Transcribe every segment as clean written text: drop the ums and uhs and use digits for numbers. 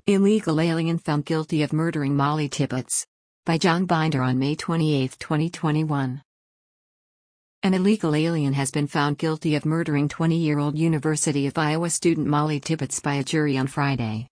Illegal alien found guilty of murdering Molly Tibbetts. By John Binder on May 28, 2021. An illegal alien has been found guilty of murdering 20-year-old University of Iowa student Molly Tibbetts by a jury on Friday.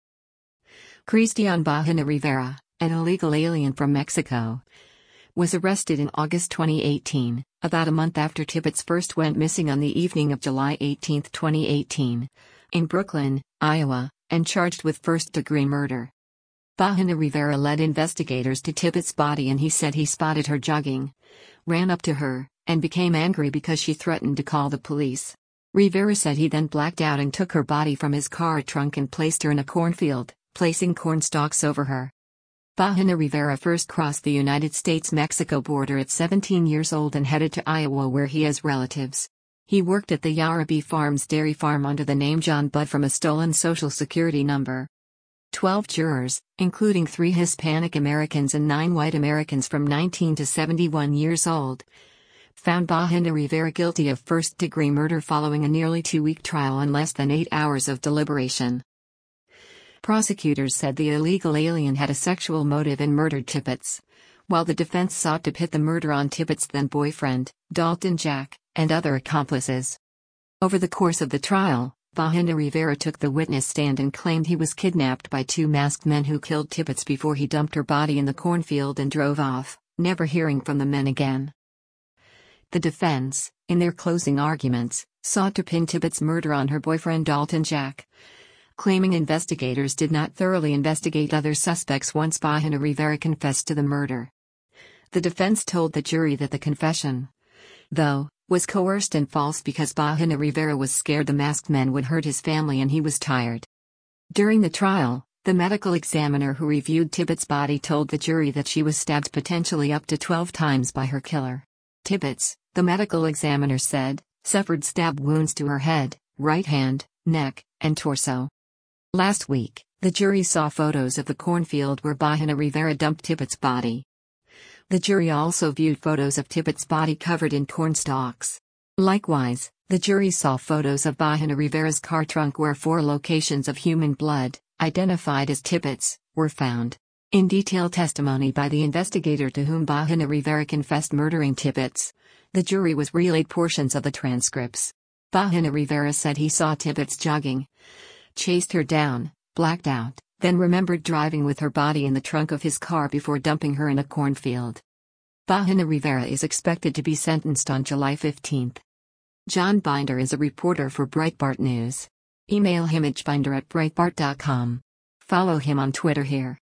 Cristian Bahena Rivera, an illegal alien from Mexico, was arrested in August 2018, about a month after Tibbetts first went missing on the evening of July 18, 2018, in Brooklyn, Iowa, and charged with first-degree murder. Bahena Rivera led investigators to Tibbetts' body and he said he spotted her jogging, ran up to her, and became angry because she threatened to call the police. Rivera said he then blacked out and took her body from his car trunk and placed her in a cornfield, placing corn stalks over her. Bahena Rivera first crossed the United States-Mexico border at 17 years old and headed to Iowa where he has relatives. He worked at the Yarrabee Farms dairy farm under the name John Budd from a stolen Social Security number. 12 jurors, including 3 Hispanic Americans and 9 white Americans from 19 to 71 years old, found Bahena Rivera guilty of first-degree murder following a nearly 2-week trial and less than 8 hours of deliberation. Prosecutors said the illegal alien had a sexual motive and murdered Tibbetts, while the defense sought to pit the murder on Tibbetts' then-boyfriend, Dalton Jack, and other accomplices. Over the course of the trial, Bahena Rivera took the witness stand and claimed he was kidnapped by 2 masked men who killed Tibbetts before he dumped her body in the cornfield and drove off, never hearing from the men again. The defense, in their closing arguments, sought to pin Tibbetts' murder on her boyfriend Dalton Jack, claiming investigators did not thoroughly investigate other suspects once Bahena Rivera confessed to the murder. The defense told the jury that the confession, though, was coerced and false because Bahena Rivera was scared the masked men would hurt his family and he was tired. During the trial, the medical examiner who reviewed Tibbetts' body told the jury that she was stabbed potentially up to 12 times by her killer. Tibbetts, the medical examiner said, suffered stab wounds to her head, right hand, neck, and torso. Last week, the jury saw photos of the cornfield where Bahena Rivera dumped Tibbetts' body. The jury also viewed photos of Tibbetts' body covered in corn stalks. Likewise, the jury saw photos of Bahena Rivera's car trunk where 4 locations of human blood, identified as Tibbetts', were found. In detailed testimony by the investigator to whom Bahena Rivera confessed murdering Tibbetts, the jury was relayed portions of the transcripts. Bahena Rivera said he saw Tibbetts jogging, chased her down, blacked out, then remembered driving with her body in the trunk of his car before dumping her in a cornfield. Bahena Rivera is expected to be sentenced on July 15. John Binder is a reporter for Breitbart News. Email him at binder@breitbart.com. Follow him on Twitter here.